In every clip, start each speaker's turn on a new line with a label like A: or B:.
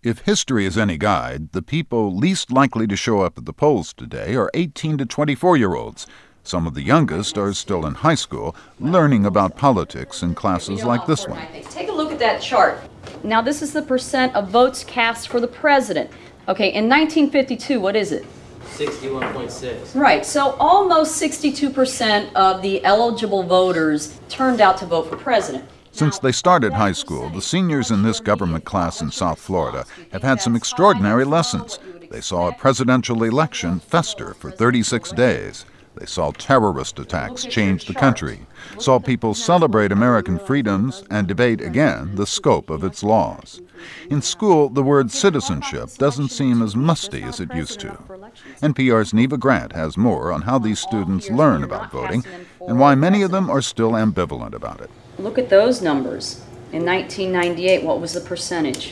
A: If history is any guide, the people least likely to show up at the polls today are 18 to 24-year-olds. Some of the youngest are still in high school, learning about politics in classes like this one.
B: Take a look at that chart. Now, this is the percent of votes cast for the president. Okay, in 1952, what is it?
C: 61.6.
B: Right, so almost 62% of the eligible voters turned out to vote for president.
A: Since they started high school, the seniors in this government class in South Florida have had some extraordinary lessons. They saw a presidential election fester for 36 days. They saw terrorist attacks change the country, saw people celebrate American freedoms and debate again the scope of its laws. In school, the word citizenship doesn't seem as musty as it used to. NPR's Neva Grant has more on how these students learn about voting and why many of them are still ambivalent about it.
B: Look at those numbers. In 1998, what was the percentage?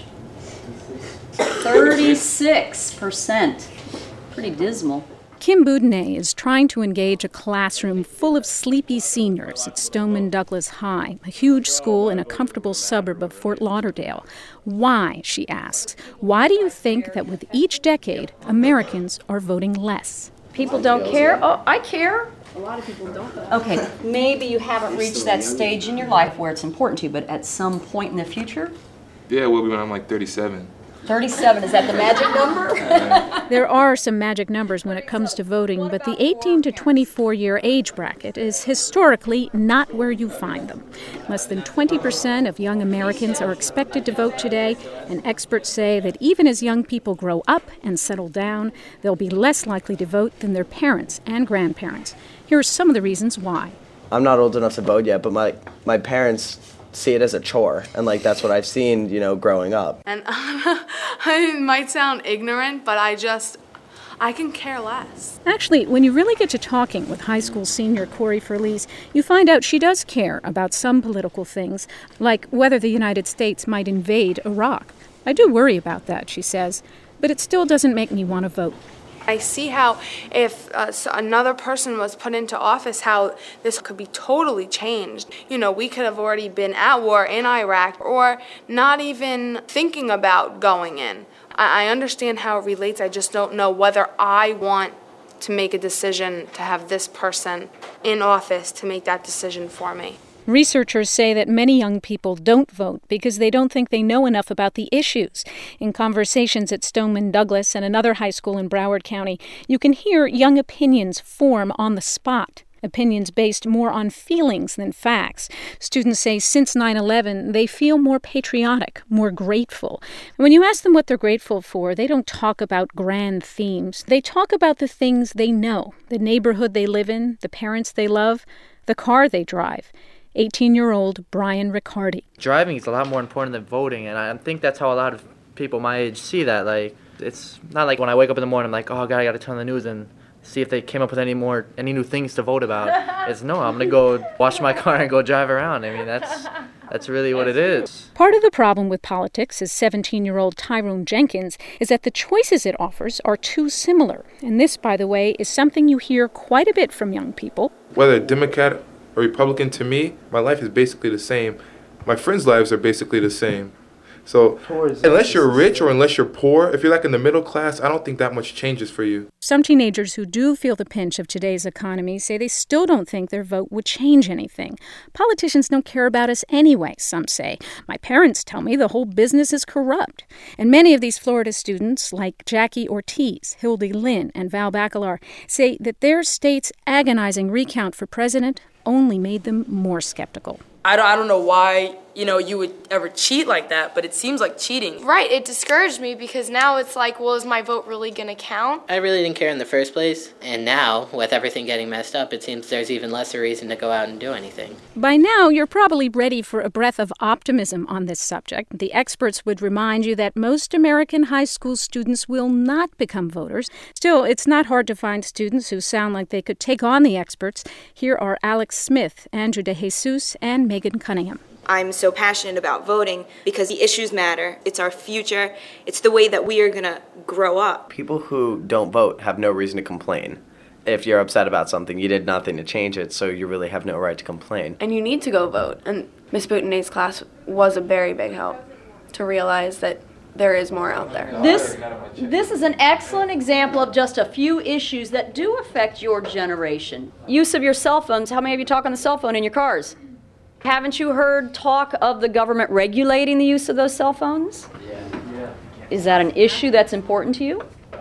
B: 36%. Pretty dismal.
D: Kim Boudinot is trying to engage a classroom full of sleepy seniors at Stoneman Douglas High, a huge school in a comfortable suburb of Fort Lauderdale. Why, she asks, why do you think that with each decade, Americans are voting less?
B: People don't care? Oh, I care.
E: A lot of people don't.
B: Okay, maybe you haven't reached that stage in your life where it's important to you, but at some point in the future?
F: Yeah, it will be when I'm like 37.
B: 37, is that the magic number?
D: There are some magic numbers when it comes to voting, but the 18 to 24-year age bracket is historically not where you find them. Less than 20% of young Americans are expected to vote today, and experts say that even as young people grow up and settle down, they'll be less likely to vote than their parents and grandparents. Here are some of the reasons why.
C: I'm not old enough to vote yet, but my parents see it as a chore, and that's what I've seen, growing up.
G: And it might sound ignorant, but I can care less.
D: Actually, when you really get to talking with high school senior Corey Furlise, you find out she does care about some political things, like whether the United States might invade Iraq. I do worry about that, she says, but it still doesn't make me want to vote.
G: I see how if another person was put into office, how this could be totally changed. We could have already been at war in Iraq or not even thinking about going in. I understand how it relates. I just don't know whether I want to make a decision to have this person in office to make that decision for me.
D: Researchers say that many young people don't vote because they don't think they know enough about the issues. In conversations at Stoneman Douglas and another high school in Broward County, you can hear young opinions form on the spot. Opinions based more on feelings than facts. Students say since 9/11, they feel more patriotic, more grateful. And when you ask them what they're grateful for, they don't talk about grand themes. They talk about the things they know, the neighborhood they live in, the parents they love, the car they drive. 18-year-old Brian Riccardi.
H: Driving is a lot more important than voting, and I think that's how a lot of people my age see that. It's not like when I wake up in the morning, I'm like, oh, God, I got to turn on the news and see if they came up with any new things to vote about. It's no, I'm going to go wash my car and go drive around. I mean, that's really what it is.
D: Part of the problem with politics, as 17-year-old Tyrone Jenkins, is that the choices it offers are too similar. And this, by the way, is something you hear quite a bit from young people.
F: Whether Democrat or Republican, to me, my life is basically the same. My friends' lives are basically the same. So unless you're rich or unless you're poor, if you're in the middle class, I don't think that much changes for you.
D: Some teenagers who do feel the pinch of today's economy say they still don't think their vote would change anything. Politicians don't care about us anyway, some say. My parents tell me the whole business is corrupt. And many of these Florida students, like Jackie Ortiz, Hildy Lynn, and Val Bacalar, say that their state's agonizing recount for president only made them more skeptical.
E: I don't know why, you would ever cheat like that, but it seems like cheating.
I: Right, it discouraged me because now it's like, well, is my vote really going to count?
J: I really didn't care in the first place, and now, with everything getting messed up, it seems there's even less a reason to go out and do anything.
D: By now, you're probably ready for a breath of optimism on this subject. The experts would remind you that most American high school students will not become voters. Still, it's not hard to find students who sound like they could take on the experts. Here are Alex Smith, Andrew DeJesus, and Megan Cunningham.
K: I'm so passionate about voting because the issues matter. It's our future. It's the way that we are going to grow up.
C: People who don't vote have no reason to complain. If you're upset about something, you did nothing to change it, so you really have no right to complain.
I: And you need to go vote. And Miss Boudinot's class was a very big help to realize that
L: there is more out there.
B: This is an excellent example of just a few issues that do affect your generation. Use of your cell phones. How many of you talk on the cell phone in your cars? Haven't you heard talk of the government regulating the use of those cell phones? Yeah. Is that an issue that's important to you?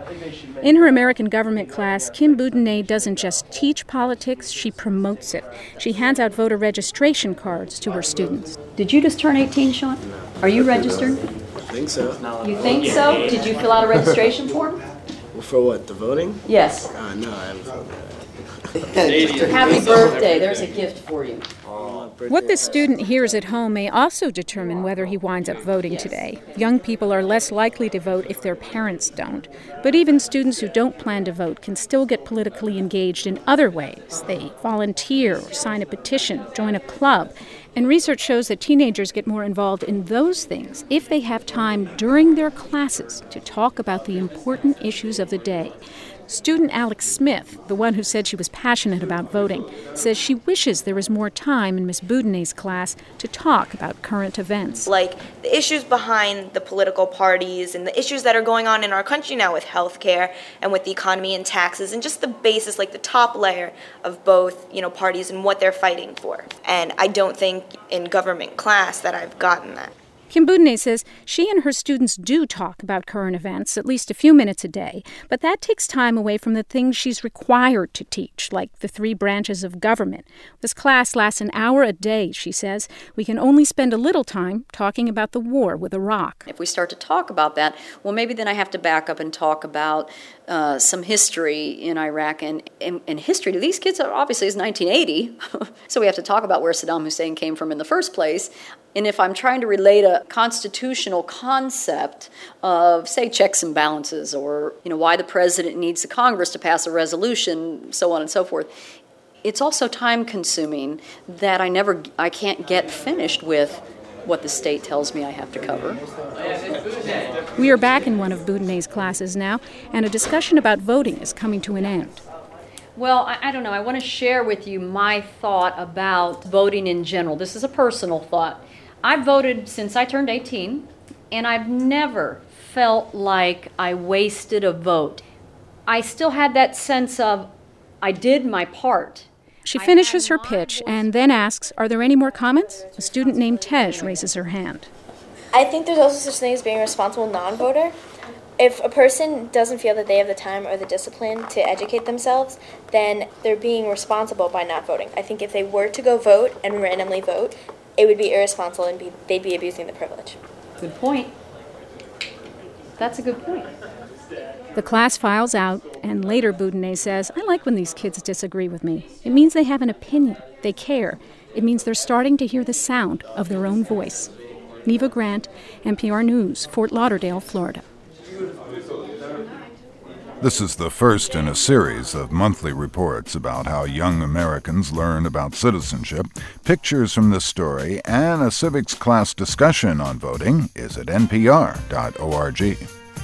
D: In her American government class, Kim Boudinot doesn't just teach politics, she promotes it. She hands out voter registration cards to her students.
B: Did you just turn 18, Sean? Are you registered?
M: I think so.
B: You think so? Did you fill out a registration form?
M: Well, for what, the voting?
B: Yes.
M: No, I haven't filled that.
B: Happy birthday. There's a gift for you.
D: What the student hears at home may also determine whether he winds up voting today. Young people are less likely to vote if their parents don't. But even students who don't plan to vote can still get politically engaged in other ways. They volunteer or sign a petition, join a club. And research shows that teenagers get more involved in those things if they have time during their classes to talk about the important issues of the day. Student Alex Smith, the one who said she was passionate about voting, says she wishes there was more time in Miss Boudinot's class to talk about current events.
K: Like the issues behind the political parties and the issues that are going on in our country now with healthcare and with the economy and taxes and just the basis, like the top layer of both, parties and what they're fighting for. And I don't think in government class that I've gotten that.
D: Kim Boudinot says she and her students do talk about current events at least a few minutes a day, but that takes time away from the things she's required to teach, like the 3 branches of government. This class lasts an hour a day, she says. We can only spend a little time talking about the war with Iraq.
B: If we start to talk about that, well, maybe then I have to back up and talk about some history in Iraq. And history to these kids obviously is 1980, so we have to talk about where Saddam Hussein came from in the first place. And if I'm trying to relate a constitutional concept of, say, checks and balances or, why the president needs the Congress to pass a resolution, so on and so forth, it's also time-consuming that I can't get finished with what the state tells me I have to cover.
D: We are back in one of Boudinot's classes now, and a discussion about voting is coming to an end.
B: Well, I don't know. I want to share with you my thought about voting in general. This is a personal thought. I've voted since I turned 18, and I've never felt like I wasted a vote. I still had that sense of I did my part.
D: She finishes her pitch and then asks, are there any more comments? A student named Tej raises her hand.
N: I think there's also such thing as being a responsible non-voter. If a person doesn't feel that they have the time or the discipline to educate themselves, then they're being responsible by not voting. I think if they were to go vote and randomly vote, it would be irresponsible and they'd be abusing the privilege.
B: Good point. That's a good point.
D: The class files out, and later Boudinot says, I like when these kids disagree with me. It means they have an opinion. They care. It means they're starting to hear the sound of their own voice. Neva Grant, NPR News, Fort Lauderdale, Florida.
A: This is the first in a series of monthly reports about how young Americans learn about citizenship. Pictures from this story and a civics class discussion on voting is at npr.org.